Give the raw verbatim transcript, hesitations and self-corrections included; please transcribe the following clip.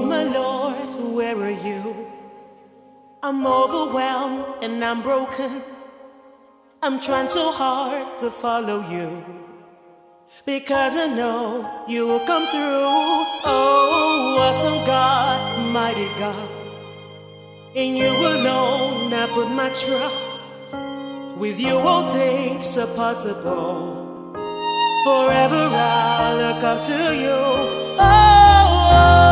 my Lord, where are you? I'm overwhelmed and I'm broken. I'm trying so hard to follow you, because I know you will come through. Oh, awesome God, mighty God, in you alone I put my trust. With you all things are possible. Forever I'll look up to you. Oh, oh.